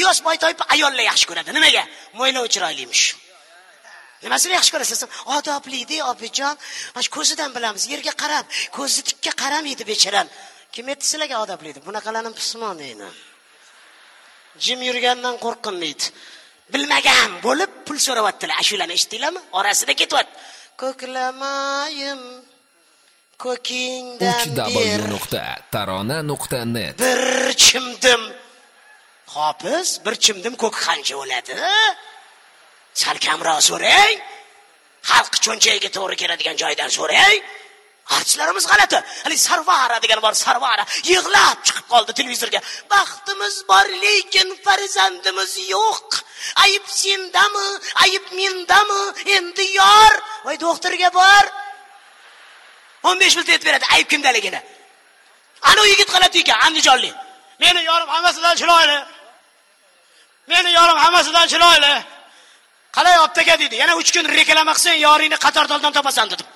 G'iyosboy toifa ayollar yaxshi ko'radi. Nimaga? Mo'ylov chiroylimish. Nimasini yaxshi ko'rasiz? Odobli-de, opajon. Mana ko'zidan bilamiz. Yerga qarab, ko'zi tikka qaramaydi becharam. Kim aytdi sizlarga odobli deb? Bunaqalarni pismon deyman. Jim yurgandan qo'rqinmaydi. Bilmagan bo'lib pul so'rayaptilar. Ashulani eshitdinglarmi? Orasida ketyapti. Ko'klamayim ko'kingdan ber. uw.tarona.net Bir chimdim. Hofiz, bir chimdim ko'k qancha bo'ladi? Salkamroq so'rang. Xalq cho'nchagiga to'g'ri keladigan joydan so'rang. Artistlarimiz g'alati. Hali Sarvara degan bor, Sarvara yig'lab chiqib qoldi televizorga. Baxtimiz bor, lekin farzandimiz yo'q. Ayib sendami, ayib mendami? Endi yor, voy doktorga bor. 15 minut aytib beradi, ayib kimdaligini. Ana u yigit g'alati ekan, Andijonlik. Meni yorim hammasidan chiroyli. Meni yorim hammasidan chiroyli. Qalay optaka dedi. Yana 3 kun reklama qilsang, yoringni qatortoldan topasan dedim.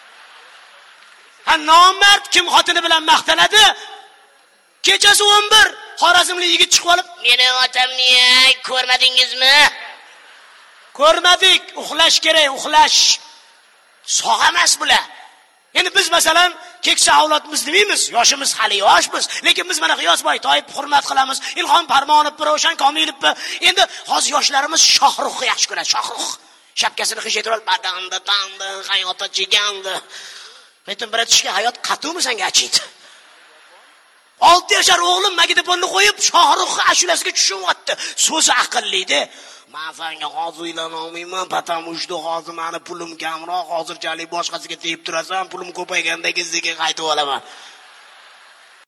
Ha nomard kim xotini bilan maqtanadi? Kechasi 11 Xorazmlik yigit chiqib olib, "Meni otamni ko'rmadingizmi?" Ko'rmadik, uxlash kerak, uxlash. Sog' emas bular. Endi biz masalan keksa avlodimiz demaymiz, yoshimiz hali yoshmiz, lekin biz mana G'iyosboy toyib hurmat qilamiz. Ilhom Parmonovni, Ravshan Komilovni. Endi hozir yoshlarimiz Shohruxni yaxshi ko'radi. Shohrux shapkasini qishaytirib, badanda tandi, hayotda chegandi. Aytdim, bir tishga hayot qatuvmi senga achiydi? 6 yashar o'g'lim magnitofonni qo'yib Shohrux ashulasiga tushyapti. So'zi aqlli-da. Men senga hozir uylanolmayman, patamushda hozir meni pulim kamroq, hozirchalik boshqasiga tegib turasan, pulim ko'payganda sizga qaytib olaman.